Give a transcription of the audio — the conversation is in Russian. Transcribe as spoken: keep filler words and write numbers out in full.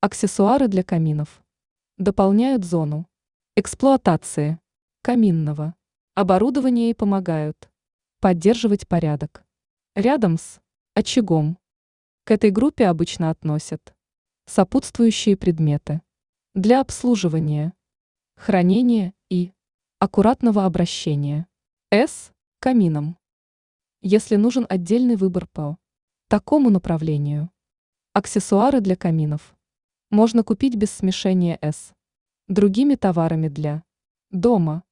Аксессуары для каминов. Дополняют зону эксплуатации каминного оборудования и помогают поддерживать порядок рядом с очагом. К этой группе обычно относят сопутствующие предметы для обслуживания, хранения и аккуратного обращения с камином. Если нужен отдельный выбор по такому направлению, аксессуары для каминов можно купить без смешения с другими товарами для дома.